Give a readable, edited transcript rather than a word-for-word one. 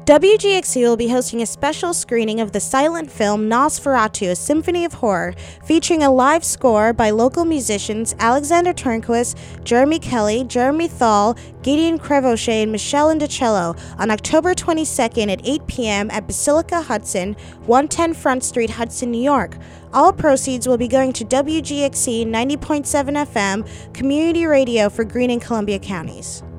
WGXC will be hosting a special screening of the silent film Nosferatu, A Symphony of Horror, featuring a live score by local musicians Alexander Turnquist, Jeremy Kelly, Jeremy Thal, Gideon Crevauchet, and Michelle Indicello on October 22nd at 8 p.m. at Basilica Hudson, 110 Front Street, Hudson, New York. All proceeds will be going to WGXC 90.7 FM, community radio for Greene and Columbia counties.